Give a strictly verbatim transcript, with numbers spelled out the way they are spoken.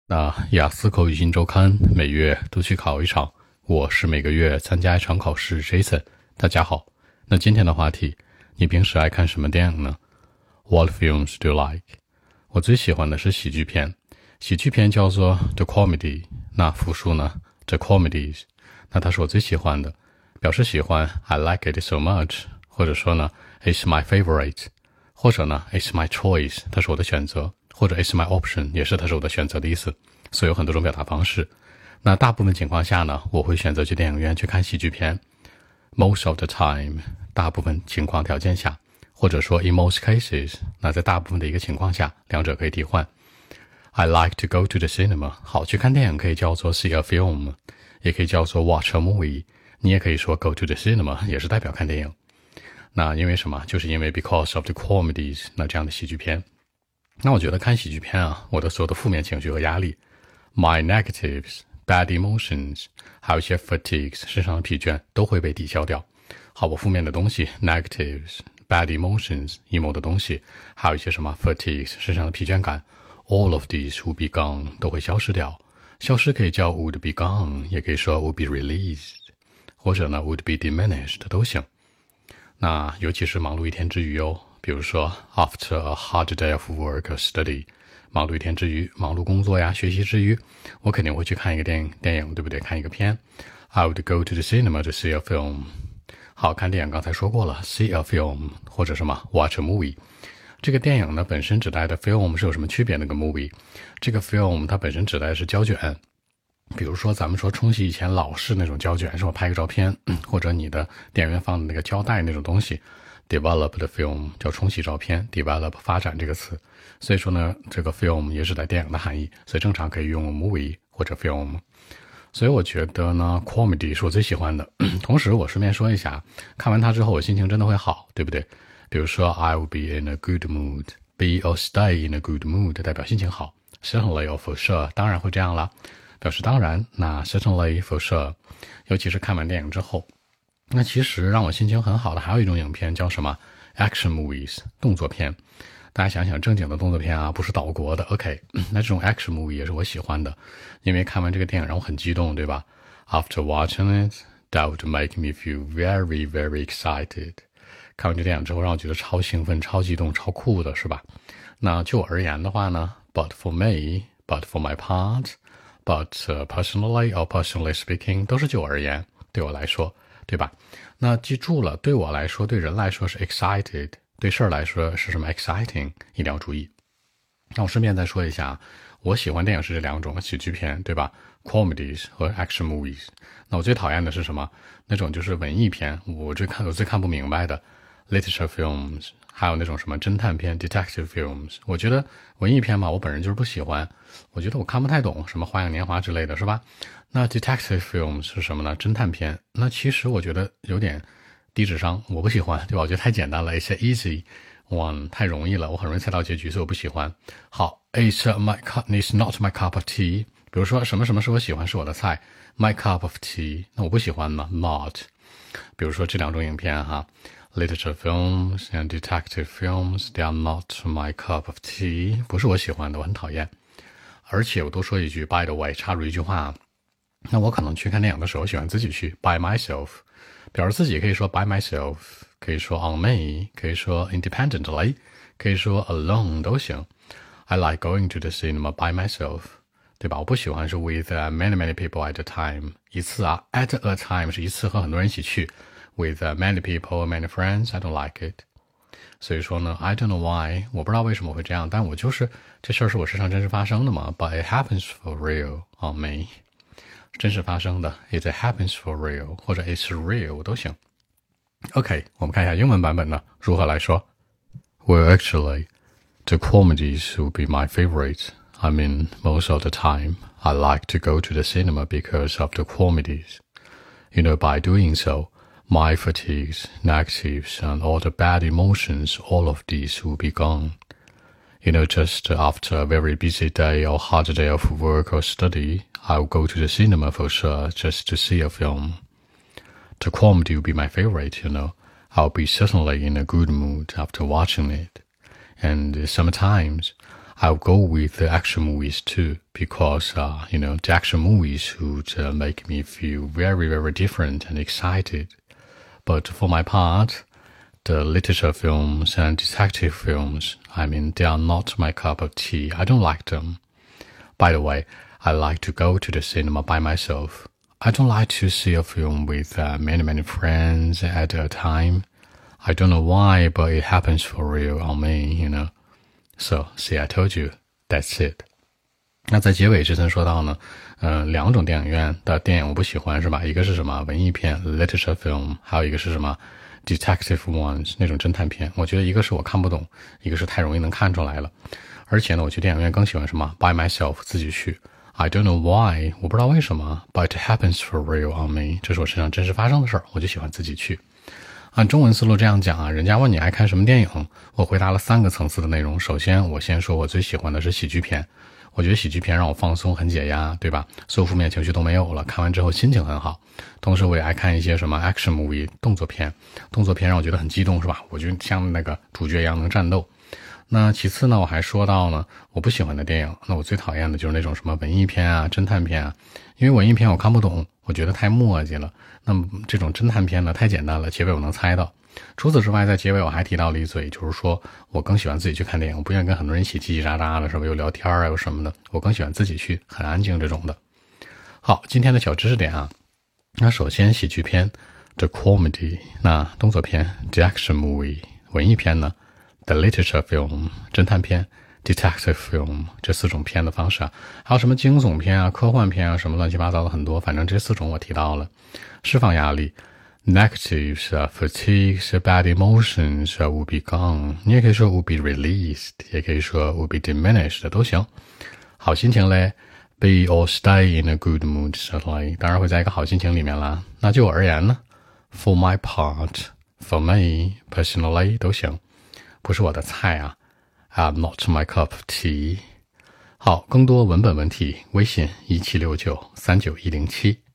那雅思口语新周刊每月都去考一场，我是每个月参加一场考试 Jason。 大家好，那今天的话题，你平时爱看什么电影呢？ What films do you like？ 我最喜欢的是喜剧片，喜剧片叫做 The Comedy， 那复数呢 The Comedies， 那它是我最喜欢的，表示喜欢 I like it so much， 或者说呢 It's my favorite， 或者呢 It's my choice， 它是我的选择，或者 It's my option， 也是它是我的选择的意思，所以有很多种表达方式。那大部分情况下呢，我会选择去电影院去看喜剧片 most of the time， 大部分情况条件下，或者说 in most cases， 那在大部分的一个情况下，两者可以替换。 I like to go to the cinema， 好，去看电影可以叫做 see a film， 也可以叫做 watch a movie， 你也可以说 go to the cinema， 也是代表看电影。那因为什么？就是因为 because of the comedies， 那这样的喜剧片。那我觉得看喜剧片啊，我的所有的负面情绪和压力 my negatives bad emotions， 还有一些 fatigues 身上的疲倦都会被抵消掉。好，我负面的东西 negatives bad emotions emo 的东西，还有一些什么 fatigues 身上的疲倦感 all of these would be gone 都会消失掉。消失可以叫 would be gone， 也可以说 would be released， 或者呢 would be diminished 都行。那尤其是忙碌一天之余哦，比如说 after a hard day of work or study， 忙碌一天之余，忙碌工作呀学习之余，我肯定会去看一个电影电影对不对？看一个片 I would go to the cinema to see a film。 好，看电影刚才说过了 see a film， 或者什么 watch a movie。 这个电影呢本身指代的 film 是有什么区别呢？跟 movie 这个 film 它本身指代的是胶卷，比如说咱们说冲洗以前老式那种胶卷，是我拍个照片，或者你的电影院放的那个胶带那种东西， develop the film 叫冲洗照片， develop 发展这个词，所以说呢这个 film 也是带电影的含义，所以正常可以用 movie 或者 film。 所以我觉得呢 comedy 是我最喜欢的。同时我顺便说一下，看完它之后我心情真的会好，对不对？比如说 I will be in a good mood， be or stay in a good mood 代表心情好， certainly or for sure 当然会这样啦，表示当然，那 certainly for sure， 尤其是看完电影之后。那其实让我心情很好的还有一种影片叫什么 action movies， 动作片。大家想想正经的动作片啊，不是岛国的 OK， 那这种 action movie 也是我喜欢的，因为看完这个电影让我很激动，对吧？ After watching it that would make me feel very very excited， 看完这电影之后让我觉得超兴奋超激动超酷的，是吧？那就我而言的话呢， but for me but for my part But、uh, personally or personally speaking 都是就我而言，对我来说，对吧？那记住了，对我来说，对人来说是 excited， 对事儿来说是什么 exciting， 一定要注意。那我顺便再说一下，我喜欢电影是这两种，喜剧片，对吧？ comedies 和 action movies。 那我最讨厌的是什么？那种就是文艺片，我最看我最看不明白的 literature films， 还有那种什么侦探片 detective films。 我觉得文艺片嘛，我本人就是不喜欢，我觉得我看不太懂什么花样年华之类的，是吧？那 detective films 是什么呢？侦探片。那其实我觉得有点低智商，我不喜欢，对吧？我觉得太简单了 It's easy one， 太容易了，我很容易猜到结局，所以我不喜欢。好 It's my cup It's not my cup of tea， 比如说什么什么是我喜欢是我的菜 My cup of tea， 那我不喜欢呢 Not。 比如说这两种影片哈，literature films and detective films, they are not my cup of tea， 不是我喜欢的，我很讨厌。而且我多说一句 by the way， 插入一句话，那我可能去看电影的时候喜欢自己去 by myself， 表示自己可以说 by myself， 可以说 on me， 可以说 independently， 可以说 alone 都行。 I like going to the cinema by myself， 对吧？我不喜欢是 with、uh, many many people at a time， 一次啊 at a time 是一次和很多人一起去，With、uh, many people, many friends, I don't like it。 所以说呢 I don't know why， 我不知道为什么会这样，但我就是这事儿是我身上真实发生的嘛， But it happens for real on me， 真实发生的 It happens for real， 或者 It's real 都行。 OK， 我们看一下英文版本呢如何来说。 Well actually the comedies would be my favorite. I mean most of the time I like to go to the cinema because of the comedies. You know, by doing so my fatigues, negatives, and all the bad emotions, all of these will be gone. You know, just after a very busy day or hard day of work or study, I'll go to the cinema for sure just to see a film. The comedy will be my favorite, you know. I'll be certainly in a good mood after watching it. And sometimes I'll go with the action movies too, because, uh, you know, the action movies would uh, make me feel very, very different and excited. But for my part, the literature films and detective films, I mean, they are not my cup of tea. I don't like them. By the way, I like to go to the cinema by myself. I don't like to see a film with uh, many, many friends at a time. I don't know why, but it happens for real on me, you know. So, see, I told you, that's it. 那在结尾之前说到呢，呃，两种电影院的电影我不喜欢是吧？一个是什么文艺片 literature film， 还有一个是什么 detective ones 那种侦探片。我觉得一个是我看不懂，一个是太容易能看出来了。而且呢，我去电影院更喜欢什么 by myself 自己去。I don't know why， 我不知道为什么 ，but it happens for real on me， 这是我身上真实发生的事儿，我就喜欢自己去。按中文思路这样讲啊，人家问你爱看什么电影，我回答了三个层次的内容。首先，我先说我最喜欢的是喜剧片，我觉得喜剧片让我放松，很解压，对吧？所有负面情绪都没有了，看完之后心情很好。同时，我也爱看一些什么 action movie 动作片，动作片让我觉得很激动，是吧？我就像那个主角一样能战斗。那其次呢，我还说到呢，我不喜欢的电影，那我最讨厌的就是那种什么文艺片啊、侦探片啊，因为文艺片我看不懂，我觉得太墨迹了。那么这种侦探片呢，太简单了，结尾我能猜到。除此之外，在结尾我还提到了一嘴，就是说我更喜欢自己去看电影，我不愿意跟很多人一起叽叽喳喳的，什么又聊天啊，又什么的，我更喜欢自己去，很安静这种的。好，今天的小知识点啊，那首先喜剧片 The Comedy， 那动作片 The Action Movie， 文艺片呢 The Literature Film， 侦探片 Detective Film， 这四种片的方式啊，还有什么惊悚片啊、科幻片啊，什么乱七八糟的很多，反正这四种我提到了。释放压力 Negatives, uh, fatigues, bad emotions uh, will be gone. 你也可以说 will be released, 也可以说 will be diminished 都行。好心情嘞 be or stay in a good mood, certainly. 当然会在一个好心情里面啦。那就我而言呢 For my part, for me, personally 都行。不是我的菜啊 I'm not my cup of tea. 好，更多文本问题微信一七六九三九一零七。